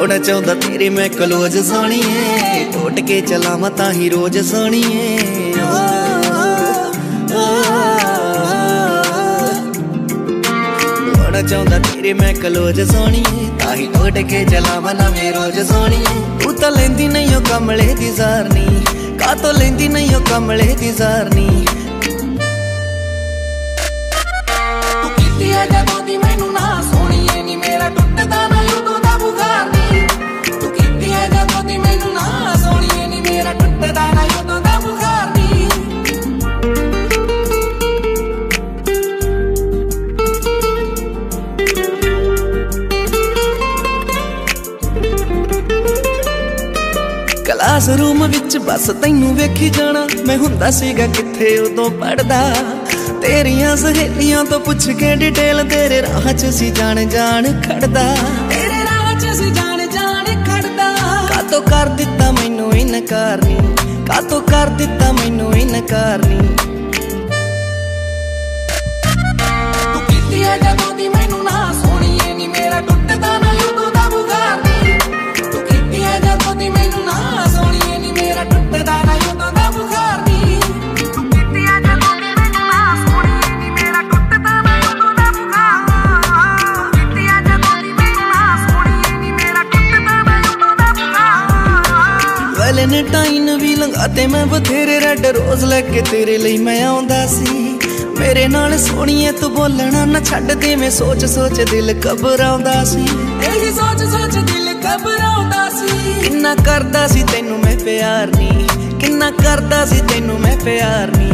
होना चाहता तेरे मैं कलोज सोनिए, टोट के चलावा तां ही रोज सोनिए। होना चाहता तेरे मैं कलोज सोनिए, तां ही टोट के चलावा नवें रोज सोनिए। तू तां लैंदी नहीं हो कमले दी ज़ारनी, का तो लैंदी नहीं हो कमले दी ज़ारनी। तू कीती है जदों दी मैनू ना सोनिए नी, मेरा टुटदा ना उदों दा बुखार नी। तू कीती है जदों दी मैनू ना सोनिए नी, मेरा टुटदा ना उदों दा बुखार नी। क्लास रूम विच बस तैनू वेखी जाना, मैं हुंदा सीगा किथे उदों पढ़दा। तेरियां सहेलियां तो पुछ के डिटेल, तेरे राह च सी जान जान खड़दा। तेरे राह च सी जान जान खड़दा। कातो कर दिता मैनू इनकार नी, कातो कर दिता मैनू इनकार नी। तू कीती है जदों दी मैनू ना सोनिए नी, मेरा टुटदा ना उदों दा बुखार नी। तू कीती है जदों दी मैनू ना सोनिए नी, मेरा टुटदा ना उदों दा बुखार नी। तू कीती है जदों दी मैनू ना सोनिए नी, मेरा टुटदा ना उदों दा बुखार। तू कीती है जदों दी मैनू ना सोनिए नी, मेरा टुटदा ना उदों दा बुखार। वैलेंटाइन भी लंघाते मैं बथेरे, रेड रोज लेके तेरे लिए मैं आउंदा सी। मेरे नाल सोनिए तू बोलना ना छड्ड दे, मैं सोच सोच दिल घबराउंदा सी। यही सोच सोच दिल घबराउंदा सी। किन्ना करदा सी तैनू मैं प्यार नी, किन्ना करदा सी तैनू मैं प्यार नी।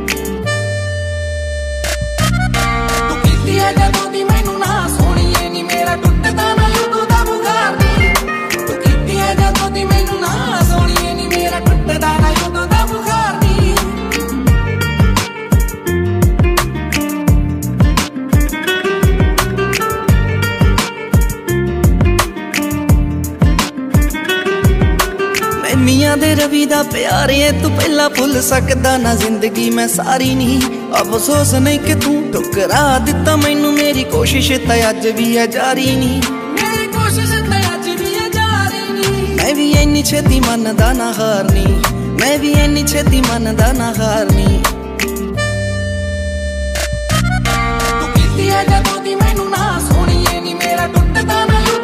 तू कीती है जदों दी मैनू ना सोनिए नी, मेरा टुटदा ना उदों दा बुखार नी। तू कीती है जदों दी मैनू ना सोनिए नी, मेरा टुटदा ना उदों दा बुखार नी। मियां दे रवि दा प्यार है, तू पहला भुल सकदा ना जिंदगी मैं सारी नहीं। अफसोस नहीं कि तू ठुकरा दिता मैनू, मेरी कोशिश ते अज भी है जारी नहीं। मेरी कोशिश ते अज भी है जारी नहीं। मैं भी इन्नी छेती मनदा ना हारनी, मैं भी इन्नी छेती मनदा ना हारनी। तू कीती है जदों दी मैनू ना सोनिए नी, मेरा टुटदा ना